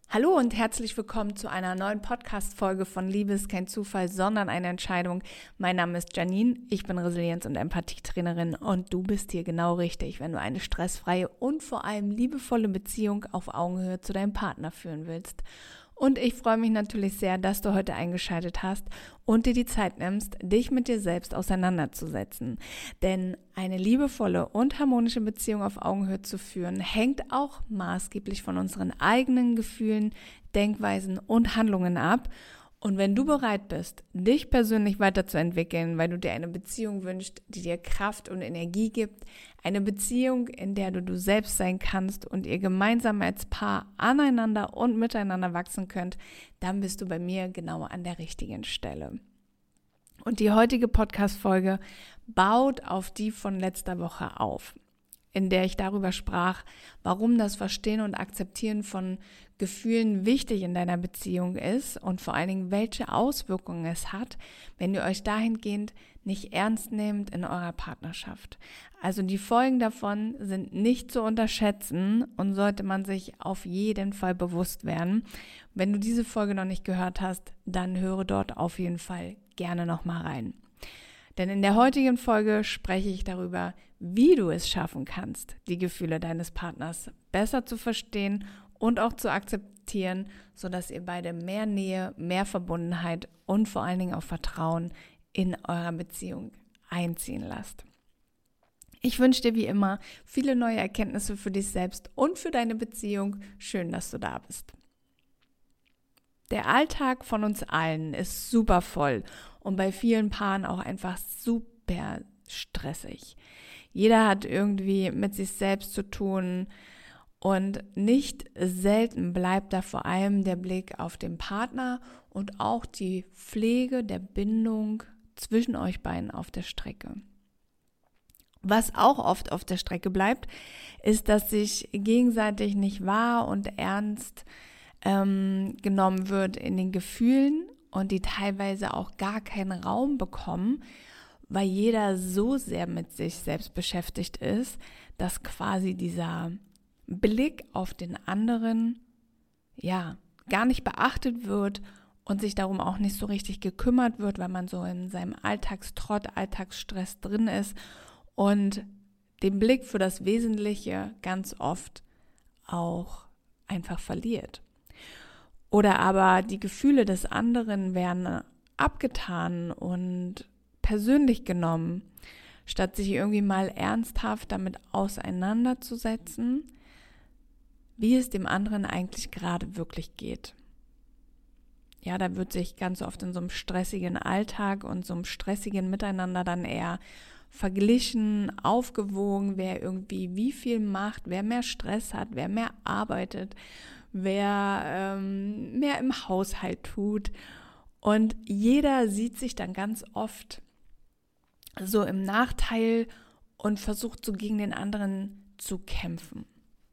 Hallo und herzlich willkommen zu einer neuen Podcast-Folge von Liebe ist kein Zufall, sondern eine Entscheidung. Mein Name ist Janine, ich bin Resilienz- und Empathietrainerin und du bist hier genau richtig, wenn du eine stressfreie und vor allem liebevolle Beziehung auf Augenhöhe zu deinem Partner führen willst. Und ich freue mich natürlich sehr, dass du heute eingeschaltet hast und dir die Zeit nimmst, dich mit dir selbst auseinanderzusetzen. Denn eine liebevolle und harmonische Beziehung auf Augenhöhe zu führen, hängt auch maßgeblich von unseren eigenen Gefühlen, Denkweisen und Handlungen ab. Und wenn du bereit bist, dich persönlich weiterzuentwickeln, weil du dir eine Beziehung wünschst, die dir Kraft und Energie gibt, eine Beziehung, in der du selbst sein kannst und ihr gemeinsam als Paar aneinander und miteinander wachsen könnt, dann bist du bei mir genau an der richtigen Stelle. Und die heutige Podcast-Folge baut auf die von letzter Woche auf, in der ich darüber sprach, warum das Verstehen und Akzeptieren von Gefühlen wichtig in deiner Beziehung ist und vor allen Dingen, welche Auswirkungen es hat, wenn ihr euch dahingehend nicht ernst nehmt in eurer Partnerschaft. Also die Folgen davon sind nicht zu unterschätzen und sollte man sich auf jeden Fall bewusst werden. Wenn du diese Folge noch nicht gehört hast, dann höre dort auf jeden Fall gerne nochmal rein. Denn in der heutigen Folge spreche ich darüber, wie du es schaffen kannst, die Gefühle deines Partners besser zu verstehen und auch zu akzeptieren, sodass ihr beide mehr Nähe, mehr Verbundenheit und vor allen Dingen auch Vertrauen in eurer Beziehung einziehen lasst. Ich wünsche dir wie immer viele neue Erkenntnisse für dich selbst und für deine Beziehung. Schön, dass du da bist. Der Alltag von uns allen ist super voll und bei vielen Paaren auch einfach super stressig. Jeder hat irgendwie mit sich selbst zu tun und nicht selten bleibt da vor allem der Blick auf den Partner und auch die Pflege der Bindung zwischen euch beiden auf der Strecke. Was auch oft auf der Strecke bleibt, ist, dass sich gegenseitig nicht wahr und ernst genommen wird in den Gefühlen und die teilweise auch gar keinen Raum bekommen, weil jeder so sehr mit sich selbst beschäftigt ist, dass quasi dieser Blick auf den anderen gar nicht beachtet wird und sich darum auch nicht so richtig gekümmert wird, weil man so in seinem Alltagstrott, Alltagsstress drin ist und den Blick für das Wesentliche ganz oft auch einfach verliert. Oder aber die Gefühle des anderen werden abgetan und persönlich genommen, statt sich irgendwie mal ernsthaft damit auseinanderzusetzen, wie es dem anderen eigentlich gerade wirklich geht. Ja, da wird sich ganz oft in so einem stressigen Alltag und so einem stressigen Miteinander dann eher verglichen, aufgewogen, wer irgendwie wie viel macht, wer mehr Stress hat, wer mehr arbeitet, wer mehr im Haushalt tut. Und jeder sieht sich dann ganz oft so im Nachteil und versucht so gegen den anderen zu kämpfen.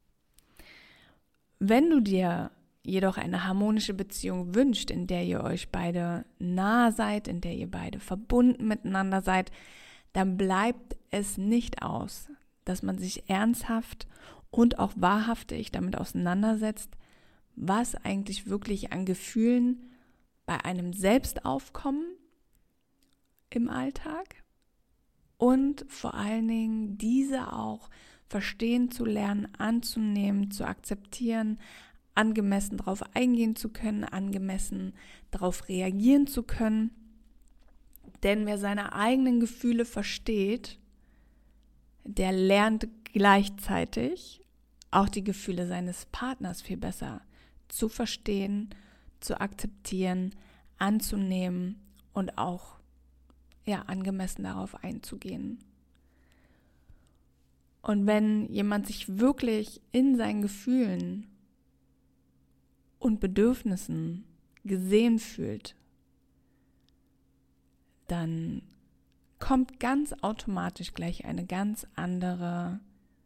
Wenn du dir jedoch eine harmonische Beziehung wünscht, in der ihr euch beide nah seid, in der ihr beide verbunden miteinander seid, dann bleibt es nicht aus, dass man sich ernsthaft und auch wahrhaftig damit auseinandersetzt, was eigentlich wirklich an Gefühlen bei einem selbst aufkommen im Alltag und vor allen Dingen diese auch verstehen zu lernen, anzunehmen, zu akzeptieren, angemessen darauf eingehen zu können, angemessen darauf reagieren zu können. Denn wer seine eigenen Gefühle versteht, der lernt gleichzeitig auch die Gefühle seines Partners viel besser zu verstehen, zu akzeptieren, anzunehmen und auch angemessen darauf einzugehen. Und wenn jemand sich wirklich in seinen Gefühlen und Bedürfnissen gesehen fühlt, dann kommt ganz automatisch gleich ein ganz anderes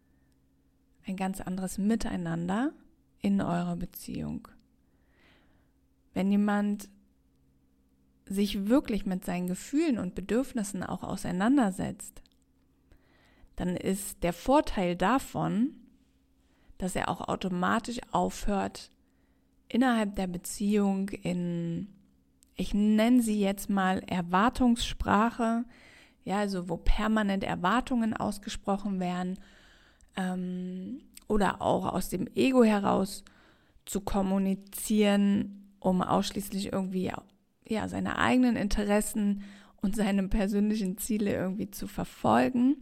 Miteinander in eurer Beziehung. Wenn jemand sich wirklich mit seinen Gefühlen und Bedürfnissen auch auseinandersetzt, dann ist der Vorteil davon, dass er auch automatisch aufhört, innerhalb der Beziehung ich nenne sie jetzt mal Erwartungssprache, ja, also wo permanent Erwartungen ausgesprochen werden, oder auch aus dem Ego heraus zu kommunizieren, um ausschließlich irgendwie ja, seine eigenen Interessen und seine persönlichen Ziele irgendwie zu verfolgen,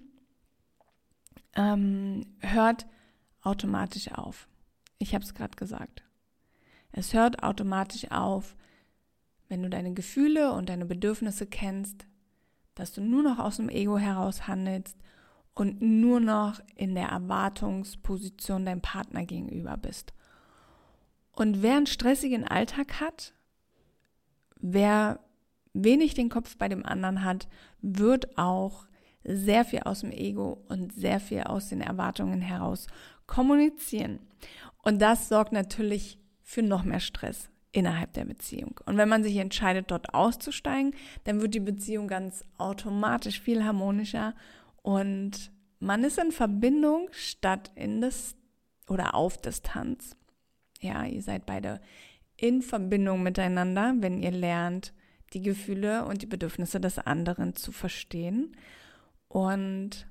hört automatisch auf. Ich habe es gerade gesagt. Es hört automatisch auf, wenn du deine Gefühle und deine Bedürfnisse kennst, dass du nur noch aus dem Ego heraus handelst und nur noch in der Erwartungsposition deinem Partner gegenüber bist. Und wer einen stressigen Alltag hat, wer wenig den Kopf bei dem anderen hat, wird auch sehr viel aus dem Ego und sehr viel aus den Erwartungen heraus kommunizieren. Und das sorgt natürlich für noch mehr Stress innerhalb der Beziehung. Und wenn man sich entscheidet, dort auszusteigen, dann wird die Beziehung ganz automatisch viel harmonischer und man ist in Verbindung statt oder auf Distanz. Ja, ihr seid beide in Verbindung miteinander, wenn ihr lernt, die Gefühle und die Bedürfnisse des anderen zu verstehen und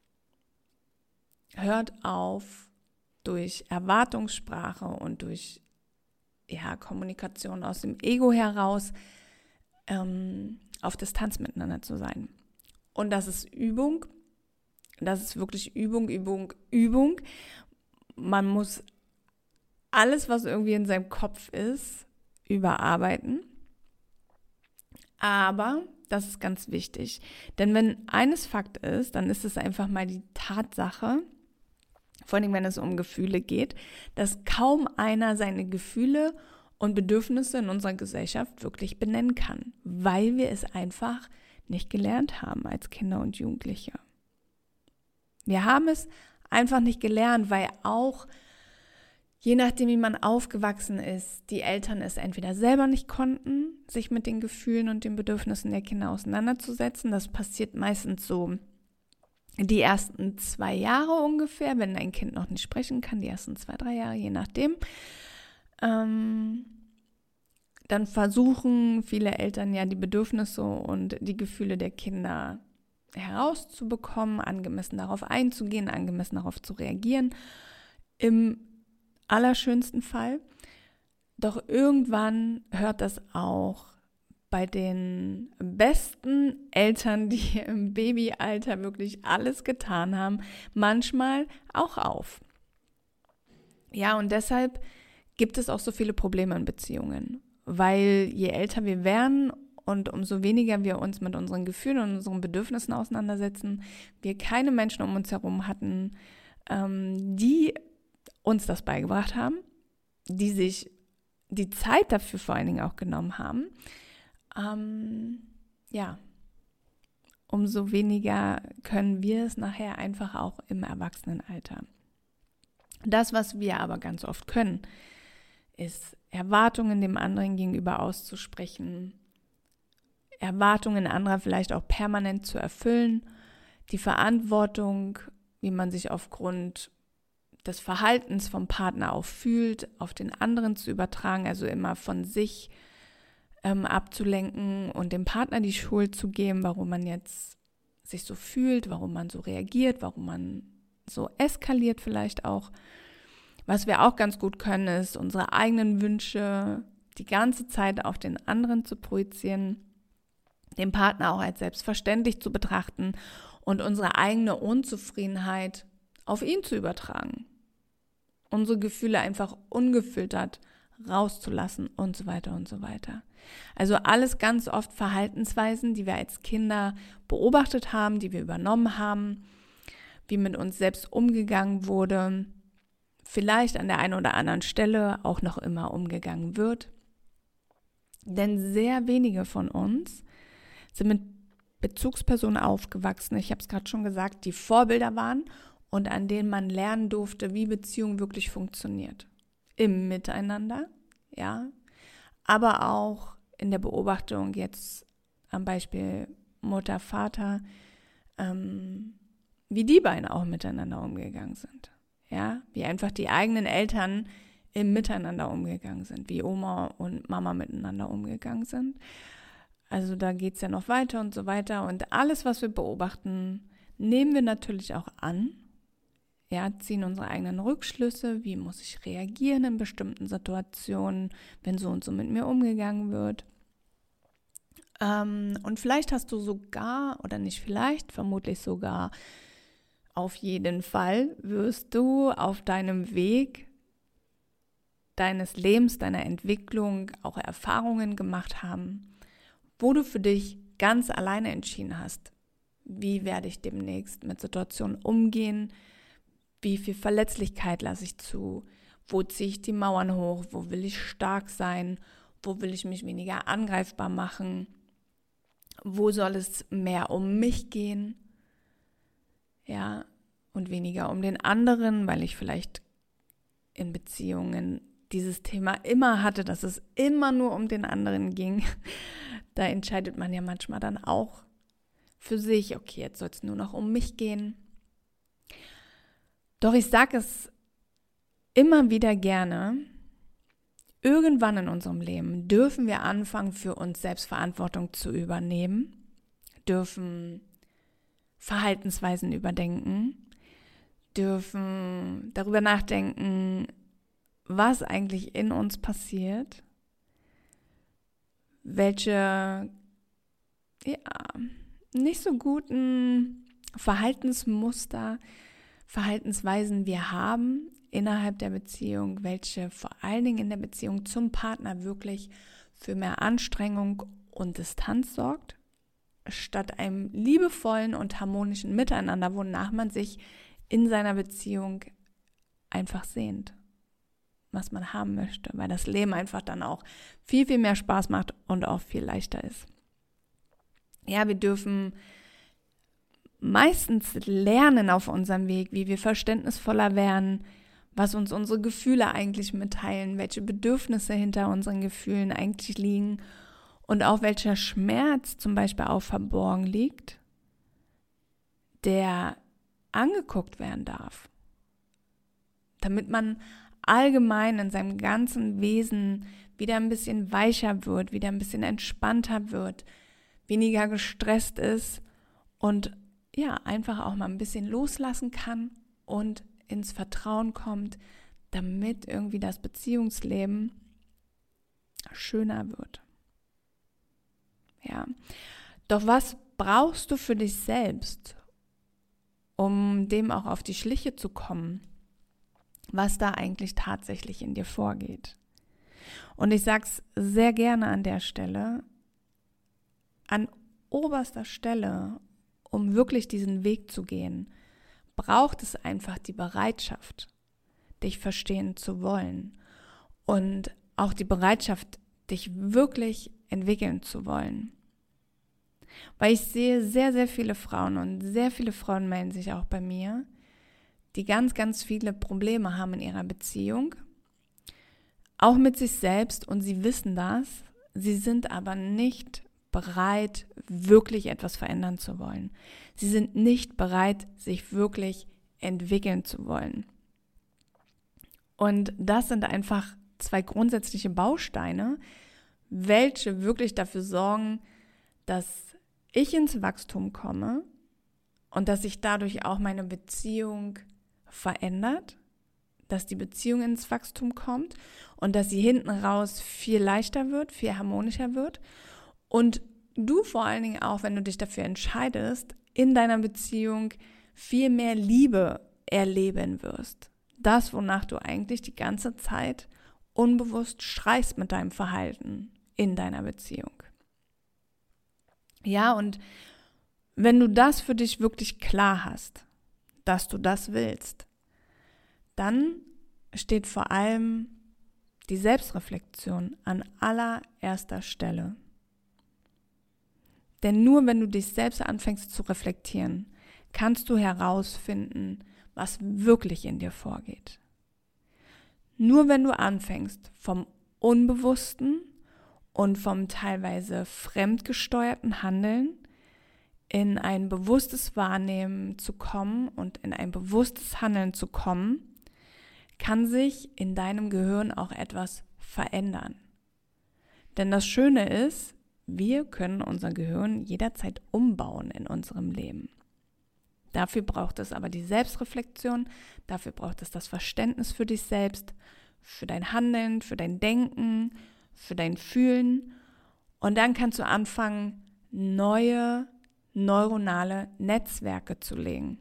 hört auf, durch Erwartungssprache und durch Kommunikation aus dem Ego heraus auf Distanz miteinander zu sein. Und das ist Übung. Das ist wirklich Übung, Übung, Übung. Man muss alles, was irgendwie in seinem Kopf ist, überarbeiten. Aber das ist ganz wichtig. Denn wenn eines Fakt ist, dann ist es einfach mal die Tatsache, vor allem wenn es um Gefühle geht, dass kaum einer seine Gefühle und Bedürfnisse in unserer Gesellschaft wirklich benennen kann, weil wir es einfach nicht gelernt haben als Kinder und Jugendliche. Wir haben es einfach nicht gelernt, weil auch, je nachdem wie man aufgewachsen ist, die Eltern es entweder selber nicht konnten, sich mit den Gefühlen und den Bedürfnissen der Kinder auseinanderzusetzen. Das passiert meistens so die ersten 2 Jahre ungefähr, wenn ein Kind noch nicht sprechen kann, die ersten 2, 3 Jahre, je nachdem. Dann versuchen viele Eltern ja die Bedürfnisse und die Gefühle der Kinder herauszubekommen, angemessen darauf einzugehen, angemessen darauf zu reagieren, im allerschönsten Fall. Doch irgendwann hört das auch bei den besten Eltern, die im Babyalter wirklich alles getan haben, manchmal auch auf. Ja, und deshalb gibt es auch so viele Probleme in Beziehungen, weil je älter wir werden und umso weniger wir uns mit unseren Gefühlen und unseren Bedürfnissen auseinandersetzen, wir keine Menschen um uns herum hatten, die uns das beigebracht haben, die sich die Zeit dafür vor allen Dingen auch genommen haben, umso weniger können wir es nachher einfach auch im Erwachsenenalter. Das, was wir aber ganz oft können, ist Erwartungen dem anderen gegenüber auszusprechen, Erwartungen anderer vielleicht auch permanent zu erfüllen, die Verantwortung, wie man sich aufgrund des Verhaltens vom Partner auch fühlt, auf den anderen zu übertragen, also immer von sich abzulenken und dem Partner die Schuld zu geben, warum man jetzt sich so fühlt, warum man so reagiert, warum man so eskaliert vielleicht auch. Was wir auch ganz gut können, ist, unsere eigenen Wünsche die ganze Zeit auf den anderen zu projizieren, den Partner auch als selbstverständlich zu betrachten und unsere eigene Unzufriedenheit auf ihn zu übertragen. Unsere Gefühle einfach ungefiltert rauszulassen und so weiter und so weiter. Also alles ganz oft Verhaltensweisen, die wir als Kinder beobachtet haben, die wir übernommen haben, wie mit uns selbst umgegangen wurde, vielleicht an der einen oder anderen Stelle auch noch immer umgegangen wird. Denn sehr wenige von uns sind mit Bezugspersonen aufgewachsen, ich habe es gerade schon gesagt, die Vorbilder waren und an denen man lernen durfte, wie Beziehung wirklich funktioniert. Im Miteinander, ja, aber auch in der Beobachtung jetzt am Beispiel Mutter, Vater, wie die beiden auch miteinander umgegangen sind. Ja, wie einfach die eigenen Eltern im Miteinander umgegangen sind, wie Oma und Mama miteinander umgegangen sind. Also da geht es ja noch weiter und so weiter. Und alles, was wir beobachten, nehmen wir natürlich auch an. Ja, ziehen unsere eigenen Rückschlüsse. Wie muss ich reagieren in bestimmten Situationen, wenn so und so mit mir umgegangen wird. Und vielleicht hast du sogar, oder nicht vielleicht, vermutlich sogar, auf jeden Fall wirst du auf deinem Weg deines Lebens, deiner Entwicklung auch Erfahrungen gemacht haben, wo du für dich ganz alleine entschieden hast, wie werde ich demnächst mit Situationen umgehen, wie viel Verletzlichkeit lasse ich zu, wo ziehe ich die Mauern hoch, wo will ich stark sein, wo will ich mich weniger angreifbar machen, wo soll es mehr um mich gehen, ja, und weniger um den anderen, weil ich vielleicht in Beziehungen dieses Thema immer hatte, dass es immer nur um den anderen ging. Da entscheidet man ja manchmal dann auch für sich, okay, jetzt soll es nur noch um mich gehen. Doch ich sage es immer wieder gerne, irgendwann in unserem Leben dürfen wir anfangen, für uns selbst Verantwortung zu übernehmen, dürfen Verhaltensweisen überdenken, dürfen darüber nachdenken, was eigentlich in uns passiert, welche nicht so guten Verhaltensmuster, Verhaltensweisen wir haben innerhalb der Beziehung, welche vor allen Dingen in der Beziehung zum Partner wirklich für mehr Anstrengung und Distanz sorgt, statt einem liebevollen und harmonischen Miteinander, wonach man sich in seiner Beziehung einfach sehnt, was man haben möchte, weil das Leben einfach dann auch viel, viel mehr Spaß macht und auch viel leichter ist. Ja, wir dürfen meistens lernen auf unserem Weg, wie wir verständnisvoller werden, was uns unsere Gefühle eigentlich mitteilen, welche Bedürfnisse hinter unseren Gefühlen eigentlich liegen und auch welcher Schmerz zum Beispiel auch verborgen liegt, der angeguckt werden darf, damit man allgemein in seinem ganzen Wesen wieder ein bisschen weicher wird, wieder ein bisschen entspannter wird, weniger gestresst ist und ja, einfach auch mal ein bisschen loslassen kann und ins Vertrauen kommt, damit irgendwie das Beziehungsleben schöner wird. Ja, doch was brauchst du für dich selbst, um dem auch auf die Schliche zu kommen, was da eigentlich tatsächlich in dir vorgeht? Und ich sage es sehr gerne an der Stelle, an oberster Stelle, um wirklich diesen Weg zu gehen, braucht es einfach die Bereitschaft, dich verstehen zu wollen und auch die Bereitschaft, dich wirklich entwickeln zu wollen. Weil ich sehe sehr, sehr viele Frauen und sehr viele Frauen melden sich auch bei mir, die ganz, ganz viele Probleme haben in ihrer Beziehung, auch mit sich selbst und sie wissen das, sie sind aber nicht bereit, wirklich etwas verändern zu wollen. Sie sind nicht bereit, sich wirklich entwickeln zu wollen. Und das sind einfach zwei grundsätzliche Bausteine, welche wirklich dafür sorgen, dass ich ins Wachstum komme und dass sich dadurch auch meine Beziehung verändert, dass die Beziehung ins Wachstum kommt und dass sie hinten raus viel leichter wird, viel harmonischer wird und du vor allen Dingen auch, wenn du dich dafür entscheidest, in deiner Beziehung viel mehr Liebe erleben wirst. Das, wonach du eigentlich die ganze Zeit unbewusst schreist mit deinem Verhalten in deiner Beziehung. Ja, und wenn du das für dich wirklich klar hast, dass du das willst, dann steht vor allem die Selbstreflexion an allererster Stelle. Denn nur wenn du dich selbst anfängst zu reflektieren, kannst du herausfinden, was wirklich in dir vorgeht. Nur wenn du anfängst, vom Unbewussten und vom teilweise fremdgesteuerten Handeln in ein bewusstes Wahrnehmen zu kommen und in ein bewusstes Handeln zu kommen, kann sich in deinem Gehirn auch etwas verändern. Denn das Schöne ist, wir können unser Gehirn jederzeit umbauen in unserem Leben. Dafür braucht es aber die Selbstreflexion, dafür braucht es das Verständnis für dich selbst, für dein Handeln, für dein Denken, für dein Fühlen. Und dann kannst du anfangen, neue neuronale Netzwerke zu legen.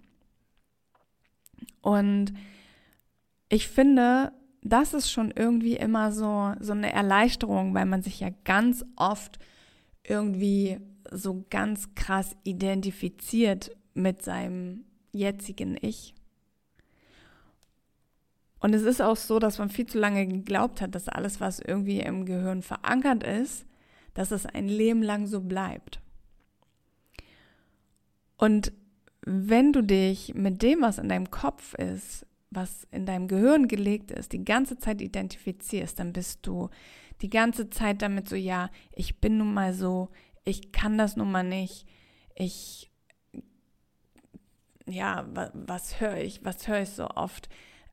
Und ich finde, das ist schon irgendwie immer so eine Erleichterung, weil man sich ja ganz oft irgendwie so ganz krass identifiziert mit seinem jetzigen Ich. Und es ist auch so, dass man viel zu lange geglaubt hat, dass alles, was irgendwie im Gehirn verankert ist, dass es ein Leben lang so bleibt. Und wenn du dich mit dem, was in deinem Kopf ist, was in deinem Gehirn gelegt ist, die ganze Zeit identifizierst, dann bist du die ganze Zeit damit so, ja, ich bin nun mal so, ich kann das nun mal nicht, was höre ich so oft?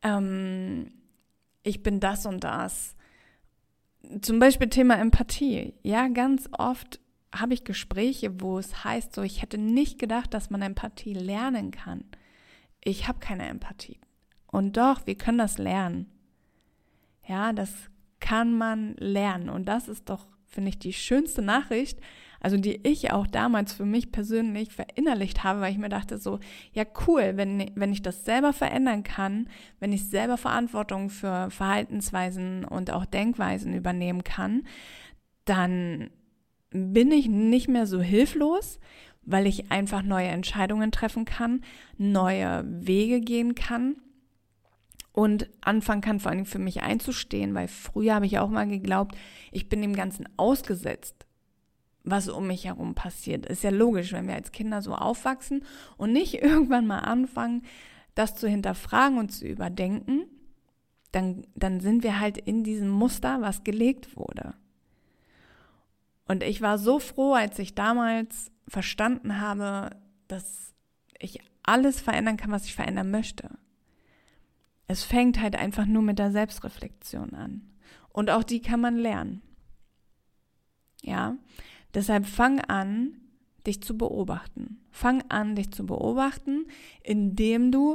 Ich bin das und das. Zum Beispiel Thema Empathie. Ja, ganz oft habe ich Gespräche, wo es heißt so, ich hätte nicht gedacht, dass man Empathie lernen kann. Ich habe keine Empathie. Und doch, wir können das lernen. Ja, das kann man lernen. Und das ist doch, finde ich, die schönste Nachricht, also die ich auch damals für mich persönlich verinnerlicht habe, weil ich mir dachte so, ja cool, wenn ich das selber verändern kann, wenn ich selber Verantwortung für Verhaltensweisen und auch Denkweisen übernehmen kann, dann bin ich nicht mehr so hilflos, weil ich einfach neue Entscheidungen treffen kann, neue Wege gehen kann und anfangen kann, vor allem für mich einzustehen, weil früher habe ich auch mal geglaubt, ich bin dem Ganzen ausgesetzt, was um mich herum passiert. Ist ja logisch, wenn wir als Kinder so aufwachsen und nicht irgendwann mal anfangen, das zu hinterfragen und zu überdenken, dann sind wir halt in diesem Muster, was gelegt wurde. Und ich war so froh, als ich damals verstanden habe, dass ich alles verändern kann, was ich verändern möchte. Es fängt halt einfach nur mit der Selbstreflexion an. Und auch die kann man lernen. Ja, deshalb fang an, dich zu beobachten. Fang an, dich zu beobachten, indem du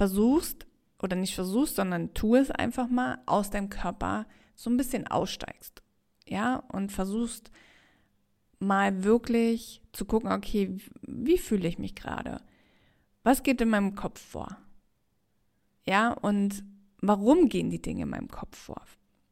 sondern tu es einfach mal, aus deinem Körper so ein bisschen aussteigst. Ja, und versuchst mal wirklich zu gucken, okay, wie fühle ich mich gerade? Was geht in meinem Kopf vor? Ja, und warum gehen die Dinge in meinem Kopf vor?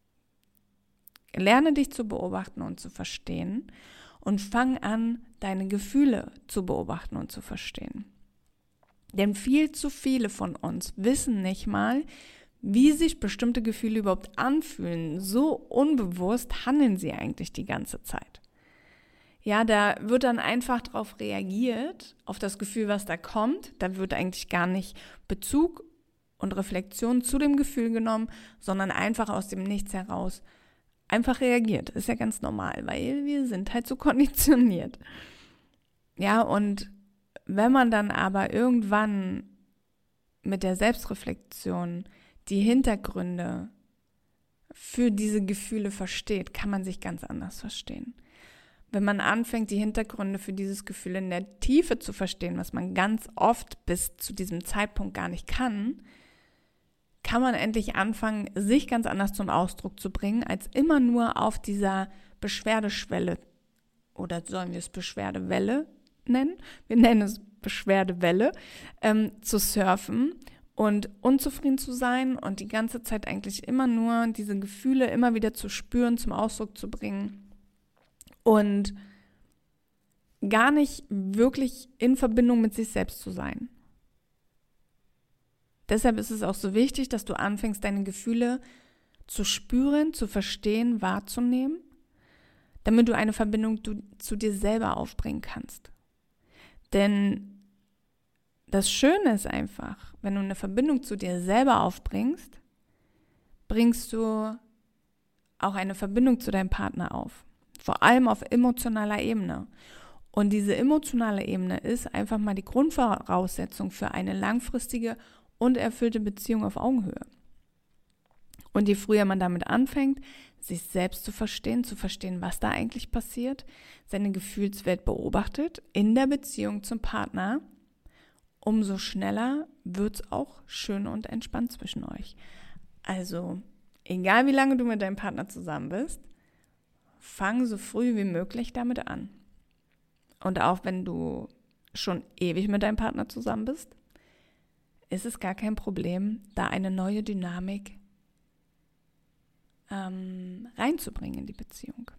Lerne dich zu beobachten und zu verstehen und fang an, deine Gefühle zu beobachten und zu verstehen. Denn viel zu viele von uns wissen nicht mal, wie sich bestimmte Gefühle überhaupt anfühlen. So unbewusst handeln sie eigentlich die ganze Zeit. Ja, da wird dann einfach drauf reagiert, auf das Gefühl, was da kommt. Da wird eigentlich gar nicht Bezug und Reflexion zu dem Gefühl genommen, sondern einfach aus dem Nichts heraus einfach reagiert. Ist ja ganz normal, weil wir sind halt so konditioniert. Ja, und wenn man dann aber irgendwann mit der Selbstreflexion die Hintergründe für diese Gefühle versteht, kann man sich ganz anders verstehen. Wenn man anfängt, die Hintergründe für dieses Gefühl in der Tiefe zu verstehen, was man ganz oft bis zu diesem Zeitpunkt gar nicht kann man endlich anfangen, sich ganz anders zum Ausdruck zu bringen, als immer nur auf dieser Beschwerdeschwelle, oder sollen wir es Beschwerdewelle nennen? Wir nennen es Beschwerdewelle, zu surfen und unzufrieden zu sein und die ganze Zeit eigentlich immer nur diese Gefühle immer wieder zu spüren, zum Ausdruck zu bringen und gar nicht wirklich in Verbindung mit sich selbst zu sein. Deshalb ist es auch so wichtig, dass du anfängst, deine Gefühle zu spüren, zu verstehen, wahrzunehmen, damit du eine Verbindung zu dir selber aufbringen kannst. Denn das Schöne ist einfach, wenn du eine Verbindung zu dir selber aufbringst, bringst du auch eine Verbindung zu deinem Partner auf. Vor allem auf emotionaler Ebene. Und diese emotionale Ebene ist einfach mal die Grundvoraussetzung für eine langfristige und erfüllte Beziehung auf Augenhöhe. Und je früher man damit anfängt, sich selbst zu verstehen, was da eigentlich passiert, seine Gefühlswelt beobachtet in der Beziehung zum Partner, umso schneller wird es auch schön und entspannt zwischen euch. Also, egal wie lange du mit deinem Partner zusammen bist, fang so früh wie möglich damit an. Und auch wenn du schon ewig mit deinem Partner zusammen bist, ist es gar kein Problem, da eine neue Dynamik reinzubringen in die Beziehung.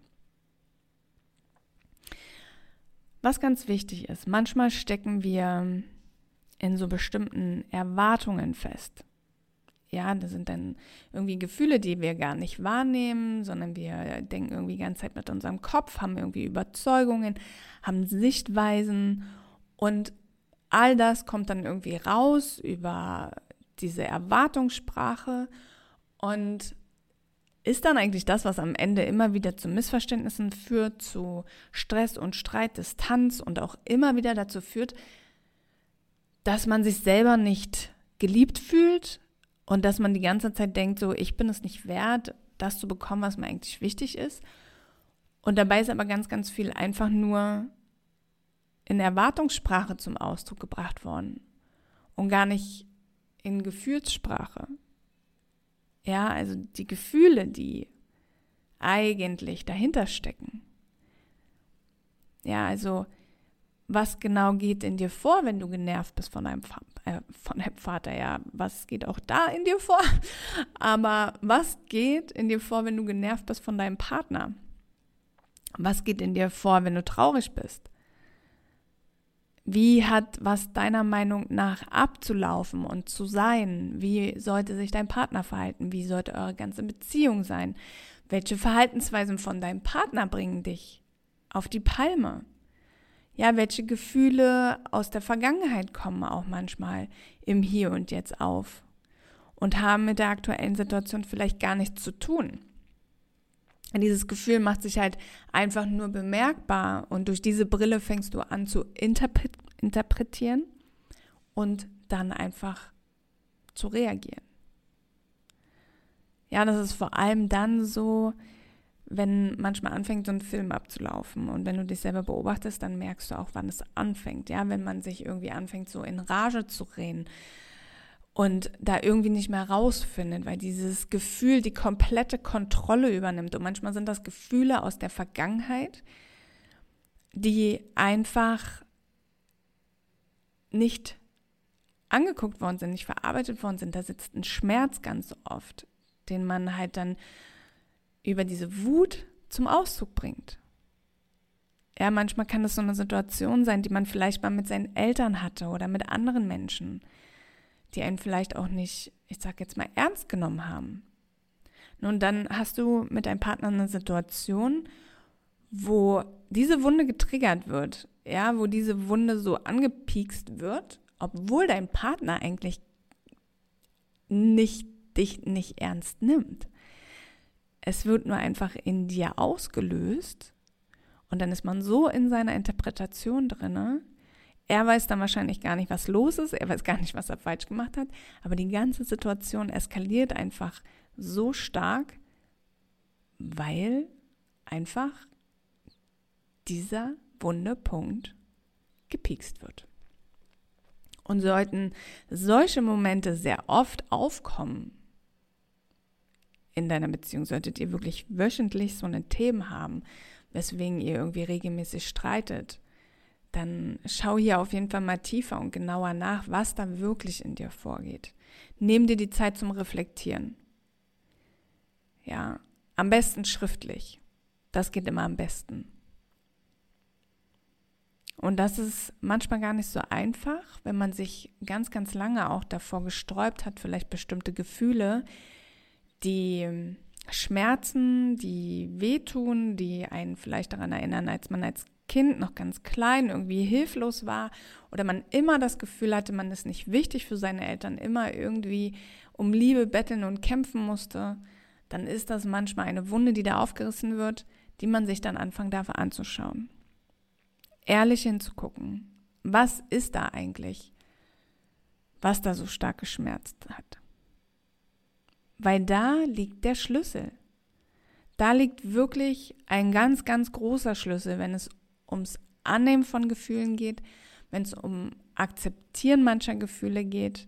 Was ganz wichtig ist, manchmal stecken wir in so bestimmten Erwartungen fest. Ja, das sind dann irgendwie Gefühle, die wir gar nicht wahrnehmen, sondern wir denken irgendwie die ganze Zeit mit unserem Kopf, haben irgendwie Überzeugungen, haben Sichtweisen und all das kommt dann irgendwie raus über diese Erwartungssprache und ist dann eigentlich das, was am Ende immer wieder zu Missverständnissen führt, zu Stress und Streit, Distanz und auch immer wieder dazu führt, dass man sich selber nicht geliebt fühlt und dass man die ganze Zeit denkt, so, ich bin es nicht wert, das zu bekommen, was mir eigentlich wichtig ist. Und dabei ist aber ganz, ganz viel einfach nur in Erwartungssprache zum Ausdruck gebracht worden und gar nicht in Gefühlssprache. Ja, also die Gefühle, die eigentlich dahinter stecken. Ja, also was genau geht in dir vor, wenn du genervt bist von deinem Vater? Ja, was geht auch da in dir vor? Aber was geht in dir vor, wenn du genervt bist von deinem Partner? Was geht in dir vor, wenn du traurig bist? Wie hat was deiner Meinung nach abzulaufen und zu sein? Wie sollte sich dein Partner verhalten? Wie sollte eure ganze Beziehung sein? Welche Verhaltensweisen von deinem Partner bringen dich auf die Palme? Ja, welche Gefühle aus der Vergangenheit kommen auch manchmal im Hier und Jetzt auf und haben mit der aktuellen Situation vielleicht gar nichts zu tun? Dieses Gefühl macht sich halt einfach nur bemerkbar und durch diese Brille fängst du an zu interpretieren und dann einfach zu reagieren. Ja, das ist vor allem dann so, wenn manchmal anfängt, so ein Film abzulaufen und wenn du dich selber beobachtest, dann merkst du auch, wann es anfängt. Ja, wenn man sich irgendwie anfängt, so in Rage zu reden und da irgendwie nicht mehr rausfindet, weil dieses Gefühl die komplette Kontrolle übernimmt. Und manchmal sind das Gefühle aus der Vergangenheit, die einfach nicht angeguckt worden sind, nicht verarbeitet worden sind. Da sitzt ein Schmerz ganz oft, den man halt dann über diese Wut zum Ausdruck bringt. Ja, manchmal kann das so eine Situation sein, die man vielleicht mal mit seinen Eltern hatte oder mit anderen Menschen, die einen vielleicht auch nicht, ich sag jetzt mal, ernst genommen haben. Nun, dann hast du mit deinem Partner eine Situation, wo diese Wunde getriggert wird, ja, wo diese Wunde so angepiekst wird, obwohl dein Partner eigentlich dich nicht ernst nimmt. Es wird nur einfach in dir ausgelöst und dann ist man so in seiner Interpretation drin. Er weiß dann wahrscheinlich gar nicht, was los ist, er weiß gar nicht, was er falsch gemacht hat, aber die ganze Situation eskaliert einfach so stark, weil einfach dieser Wundepunkt gepiekst wird. Und sollten solche Momente sehr oft aufkommen in deiner Beziehung, solltet ihr wirklich wöchentlich so eine Themen haben, weswegen ihr irgendwie regelmäßig streitet, dann schau hier auf jeden Fall mal tiefer und genauer nach, was da wirklich in dir vorgeht. Nimm dir die Zeit zum Reflektieren. Ja, am besten schriftlich. Das geht immer am besten. Und das ist manchmal gar nicht so einfach, wenn man sich ganz, ganz lange auch davor gesträubt hat, vielleicht bestimmte Gefühle, die schmerzen, die wehtun, die einen vielleicht daran erinnern, als man als Kind noch ganz klein irgendwie hilflos war oder man immer das Gefühl hatte, man ist nicht wichtig für seine Eltern, immer irgendwie um Liebe betteln und kämpfen musste, dann ist das manchmal eine Wunde, die da aufgerissen wird, die man sich dann anfangen darf anzuschauen. Ehrlich hinzugucken, was ist da eigentlich, was da so stark geschmerzt hat? weil da liegt der Schlüssel. Da liegt wirklich ein ganz, ganz großer Schlüssel, wenn es ums Annehmen von Gefühlen geht, wenn es um Akzeptieren mancher Gefühle geht.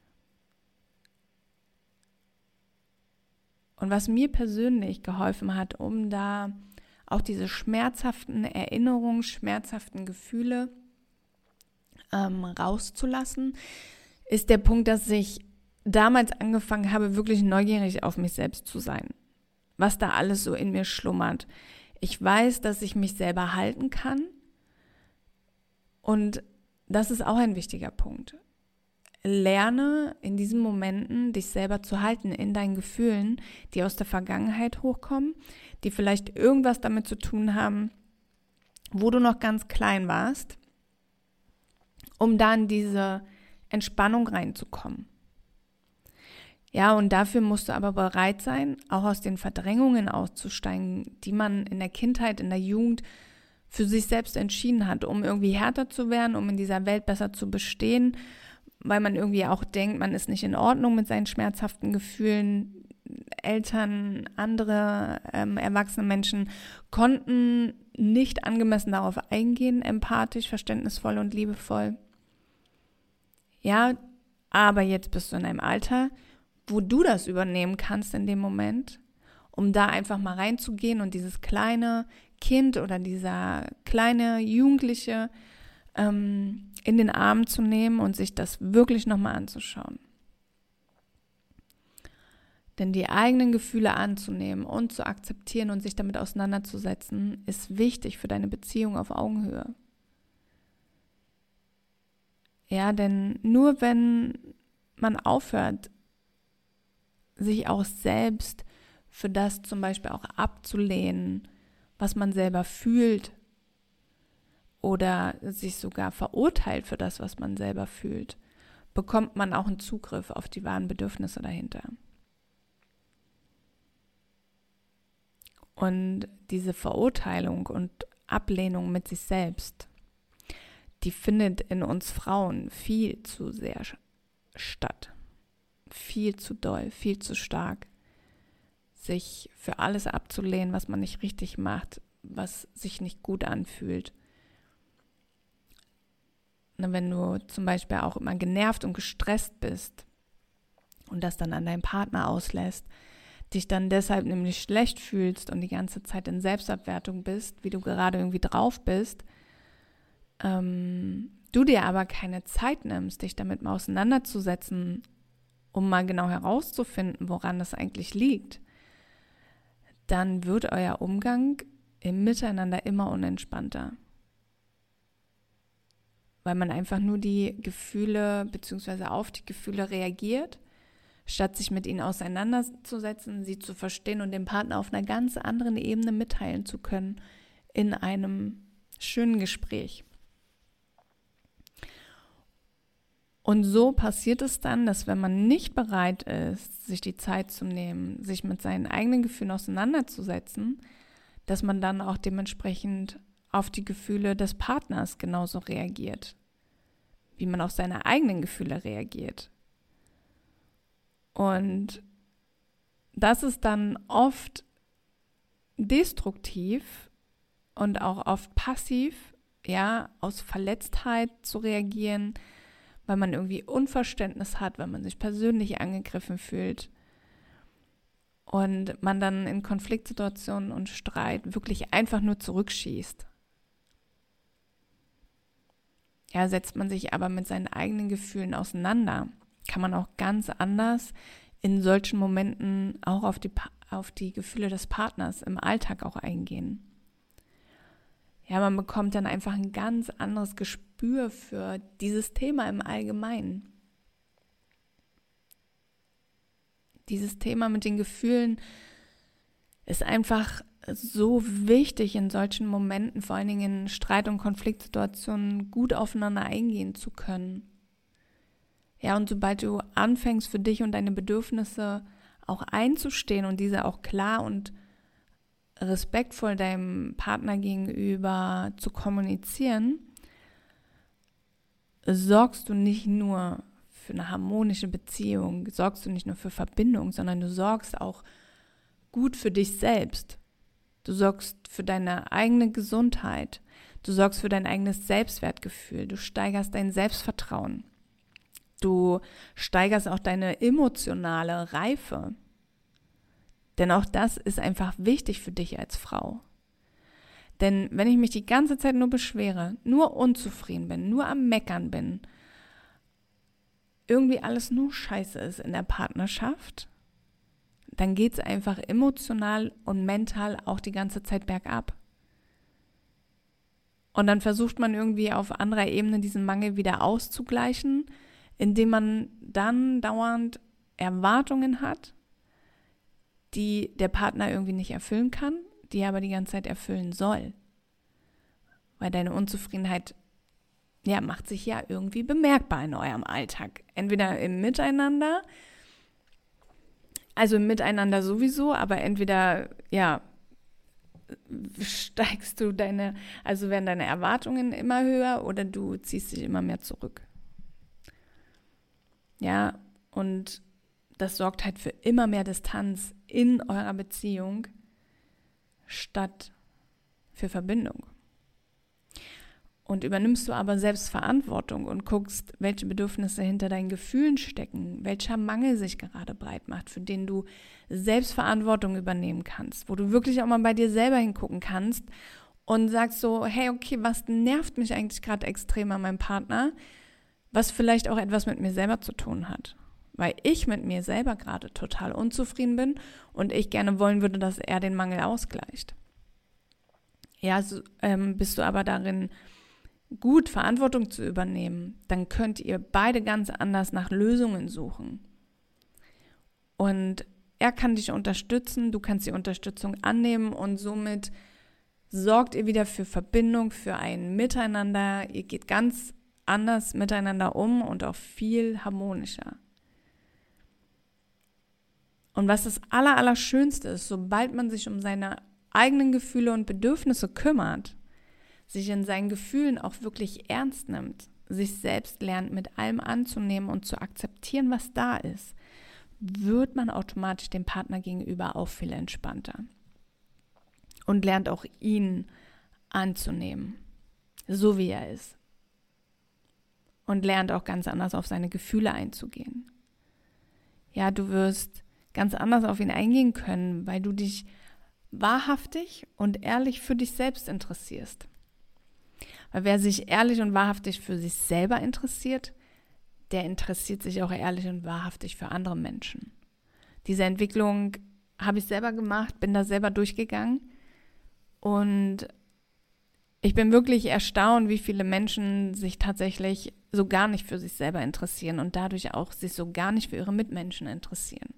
Und was mir persönlich geholfen hat, um da auch diese schmerzhaften Erinnerungen, schmerzhaften Gefühle rauszulassen, ist der Punkt, dass ich damals angefangen habe, wirklich neugierig auf mich selbst zu sein. Was da alles so in mir schlummert. Ich weiß, dass ich mich selber halten kann. Und das ist auch ein wichtiger Punkt. Lerne in diesen Momenten, dich selber zu halten in deinen Gefühlen, die aus der Vergangenheit hochkommen, die vielleicht irgendwas damit zu tun haben, wo du noch ganz klein warst, um da in diese Entspannung reinzukommen. Ja, und dafür musst du aber bereit sein, auch aus den Verdrängungen auszusteigen, die man in der Kindheit, in der Jugend für sich selbst entschieden hat, um irgendwie härter zu werden, um in dieser Welt besser zu bestehen, weil man irgendwie auch denkt, man ist nicht in Ordnung mit seinen schmerzhaften Gefühlen. Eltern, andere erwachsene Menschen konnten nicht angemessen darauf eingehen, empathisch, verständnisvoll und liebevoll. Ja, aber jetzt bist du in einem Alter, wo du das übernehmen kannst in dem Moment, um da einfach mal reinzugehen und dieses kleine Kind oder dieser kleine Jugendliche in den Arm zu nehmen und sich das wirklich nochmal anzuschauen. Denn die eigenen Gefühle anzunehmen und zu akzeptieren und sich damit auseinanderzusetzen, ist wichtig für deine Beziehung auf Augenhöhe. Ja, denn nur wenn man aufhört, sich auch selbst für das zum Beispiel auch abzulehnen, was man selber fühlt, oder sich sogar verurteilt für das, was man selber fühlt, bekommt man auch einen Zugriff auf die wahren Bedürfnisse dahinter. Und diese Verurteilung und Ablehnung mit sich selbst, die findet in uns Frauen viel zu sehr statt. Viel zu doll, viel zu stark. Sich für alles abzulehnen, was man nicht richtig macht, was sich nicht gut anfühlt. Wenn du zum Beispiel auch immer genervt und gestresst bist und das dann an deinem Partner auslässt, dich dann deshalb nämlich schlecht fühlst und die ganze Zeit in Selbstabwertung bist, wie du gerade irgendwie drauf bist, du dir aber keine Zeit nimmst, dich damit mal auseinanderzusetzen, um mal genau herauszufinden, woran das eigentlich liegt, dann wird euer Umgang im Miteinander immer unentspannter. Weil man einfach nur die Gefühle bzw. auf die Gefühle reagiert, statt sich mit ihnen auseinanderzusetzen, sie zu verstehen und dem Partner auf einer ganz anderen Ebene mitteilen zu können in einem schönen Gespräch. Und so passiert es dann, dass wenn man nicht bereit ist, sich die Zeit zu nehmen, sich mit seinen eigenen Gefühlen auseinanderzusetzen, dass man dann auch dementsprechend auf die Gefühle des Partners genauso reagiert, wie man auf seine eigenen Gefühle reagiert. Und das ist dann oft destruktiv und auch oft passiv, ja, aus Verletztheit zu reagieren, weil man irgendwie Unverständnis hat, weil man sich persönlich angegriffen fühlt und man dann in Konfliktsituationen und Streit wirklich einfach nur zurückschießt. Ja, setzt man sich aber mit seinen eigenen Gefühlen auseinander, kann man auch ganz anders in solchen Momenten auch auf die Gefühle des Partners im Alltag auch eingehen. Ja, man bekommt dann einfach ein ganz anderes Gespür für dieses Thema im Allgemeinen. Dieses Thema mit den Gefühlen ist einfach so wichtig in solchen Momenten, vor allen Dingen in Streit- und Konfliktsituationen, gut aufeinander eingehen zu können. Ja, und sobald du anfängst, für dich und deine Bedürfnisse auch einzustehen und diese auch klar und respektvoll deinem Partner gegenüber zu kommunizieren, sorgst du nicht nur für eine harmonische Beziehung, sorgst du nicht nur für Verbindung, sondern du sorgst auch gut für dich selbst. Du sorgst für deine eigene Gesundheit. Du sorgst für dein eigenes Selbstwertgefühl. Du steigerst dein Selbstvertrauen. Du steigerst auch deine emotionale Reife. Denn auch das ist einfach wichtig für dich als Frau. Denn wenn ich mich die ganze Zeit nur beschwere, nur unzufrieden bin, nur am Meckern bin, irgendwie alles nur scheiße ist in der Partnerschaft, dann geht es einfach emotional und mental auch die ganze Zeit bergab. Und dann versucht man irgendwie auf anderer Ebene diesen Mangel wieder auszugleichen, indem man dann dauernd Erwartungen hat, die der Partner irgendwie nicht erfüllen kann, die er aber die ganze Zeit erfüllen soll. Weil deine Unzufriedenheit, ja, macht sich ja irgendwie bemerkbar in eurem Alltag. Entweder im Miteinander, also im Miteinander sowieso, aber entweder, ja, steigst du also werden deine Erwartungen immer höher oder du ziehst dich immer mehr zurück. Ja, und das sorgt halt für immer mehr Distanz in eurer Beziehung statt für Verbindung. Und übernimmst du aber selbst Verantwortung und guckst, welche Bedürfnisse hinter deinen Gefühlen stecken, welcher Mangel sich gerade breit macht, für den du selbst Verantwortung übernehmen kannst, wo du wirklich auch mal bei dir selber hingucken kannst und sagst so, hey, okay, was nervt mich eigentlich gerade extrem an meinem Partner, was vielleicht auch etwas mit mir selber zu tun hat, weil ich mit mir selber gerade total unzufrieden bin und ich gerne wollen würde, dass er den Mangel ausgleicht. Ja, so, bist du aber darin gut Verantwortung zu übernehmen, dann könnt ihr beide ganz anders nach Lösungen suchen. Und er kann dich unterstützen, du kannst die Unterstützung annehmen und somit sorgt ihr wieder für Verbindung, für ein Miteinander. Ihr geht ganz anders miteinander um und auch viel harmonischer. Und was das Allerschönste ist, sobald man sich um seine eigenen Gefühle und Bedürfnisse kümmert, sich in seinen Gefühlen auch wirklich ernst nimmt, sich selbst lernt, mit allem anzunehmen und zu akzeptieren, was da ist, wird man automatisch dem Partner gegenüber auch viel entspannter und lernt auch ihn anzunehmen, so wie er ist, und lernt auch ganz anders auf seine Gefühle einzugehen. Ja, du wirst ganz anders auf ihn eingehen können, weil du dich wahrhaftig und ehrlich für dich selbst interessierst. Weil wer sich ehrlich und wahrhaftig für sich selber interessiert, der interessiert sich auch ehrlich und wahrhaftig für andere Menschen. Diese Entwicklung habe ich selber gemacht, bin da selber durchgegangen und ich bin wirklich erstaunt, wie viele Menschen sich tatsächlich so gar nicht für sich selber interessieren und dadurch auch sich so gar nicht für ihre Mitmenschen interessieren.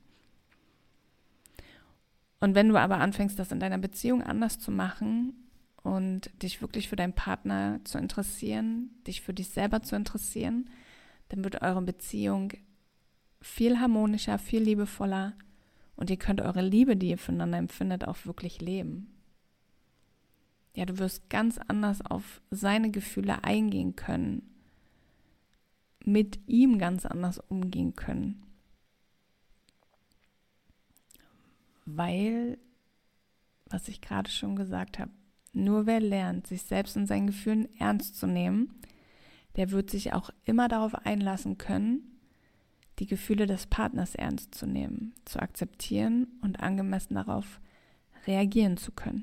Und wenn du aber anfängst, das in deiner Beziehung anders zu machen und dich wirklich für deinen Partner zu interessieren, dich für dich selber zu interessieren, dann wird eure Beziehung viel harmonischer, viel liebevoller und ihr könnt eure Liebe, die ihr füreinander empfindet, auch wirklich leben. Ja, du wirst ganz anders auf seine Gefühle eingehen können, mit ihm ganz anders umgehen können. Weil, was ich gerade schon gesagt habe, nur wer lernt, sich selbst und seinen Gefühlen ernst zu nehmen, der wird sich auch immer darauf einlassen können, die Gefühle des Partners ernst zu nehmen, zu akzeptieren und angemessen darauf reagieren zu können.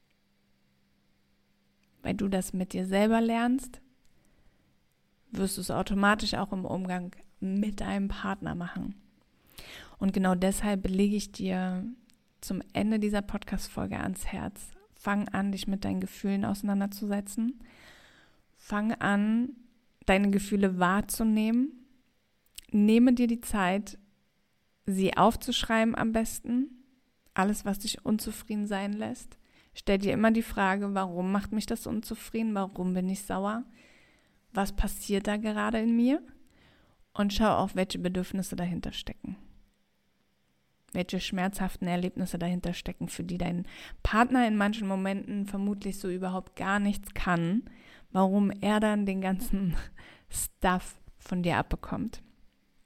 Weil du das mit dir selber lernst, wirst du es automatisch auch im Umgang mit deinem Partner machen. Und genau deshalb lege ich dir zum Ende dieser Podcast-Folge ans Herz. Fang an, dich mit deinen Gefühlen auseinanderzusetzen. Fang an, deine Gefühle wahrzunehmen. Nehme dir die Zeit, sie aufzuschreiben am besten. Alles, was dich unzufrieden sein lässt. Stell dir immer die Frage, warum macht mich das unzufrieden? Warum bin ich sauer? Was passiert da gerade in mir? Und schau auch, welche Bedürfnisse dahinter stecken. Welche schmerzhaften Erlebnisse dahinter stecken, für die dein Partner in manchen Momenten vermutlich so überhaupt gar nichts kann, warum er dann den ganzen Stuff von dir abbekommt.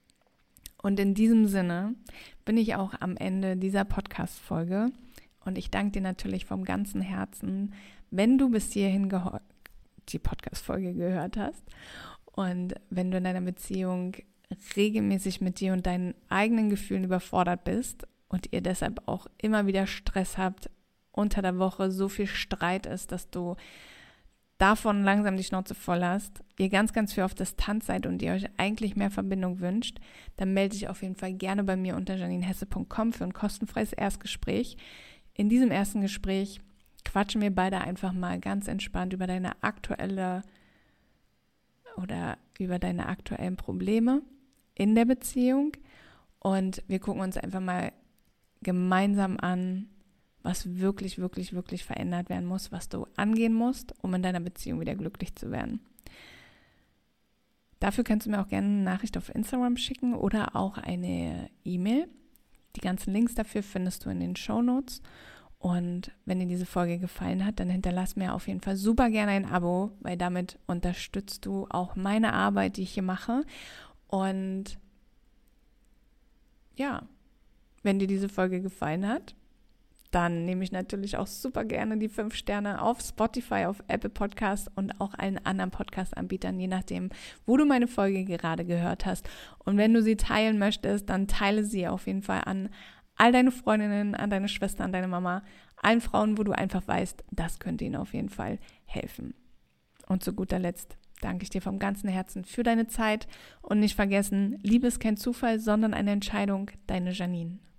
Und in diesem Sinne bin ich auch am Ende dieser Podcast-Folge und ich danke dir natürlich vom ganzen Herzen, wenn du bis hierhin die Podcast-Folge gehört hast und wenn du in deiner Beziehung regelmäßig mit dir und deinen eigenen Gefühlen überfordert bist und ihr deshalb auch immer wieder Stress habt, unter der Woche so viel Streit ist, dass du davon langsam die Schnauze voll hast, ihr ganz, ganz viel auf Distanz seid und ihr euch eigentlich mehr Verbindung wünscht, dann melde dich auf jeden Fall gerne bei mir unter janinehesse.com für ein kostenfreies Erstgespräch. In diesem ersten Gespräch quatschen wir beide einfach mal ganz entspannt über deine aktuellen Probleme in der Beziehung und wir gucken uns einfach mal gemeinsam an, was wirklich, wirklich, wirklich verändert werden muss, was du angehen musst, um in deiner Beziehung wieder glücklich zu werden. Dafür kannst du mir auch gerne eine Nachricht auf Instagram schicken oder auch eine E-Mail. Die ganzen Links dafür findest du in den Shownotes. Und wenn dir diese Folge gefallen hat, dann hinterlass mir auf jeden Fall super gerne ein Abo, weil damit unterstützt du auch meine Arbeit, die ich hier mache. Und ja, wenn dir diese Folge gefallen hat, dann nehme ich natürlich auch super gerne die 5 Sterne auf Spotify, auf Apple Podcasts und auch allen anderen Podcast-Anbietern, je nachdem, wo du meine Folge gerade gehört hast. Und wenn du sie teilen möchtest, dann teile sie auf jeden Fall an all deine Freundinnen, an deine Schwester, an deine Mama, allen Frauen, wo du einfach weißt, das könnte ihnen auf jeden Fall helfen. Und zu guter Letzt danke ich dir vom ganzen Herzen für deine Zeit und nicht vergessen, Liebe ist kein Zufall, sondern eine Entscheidung, deine Janine.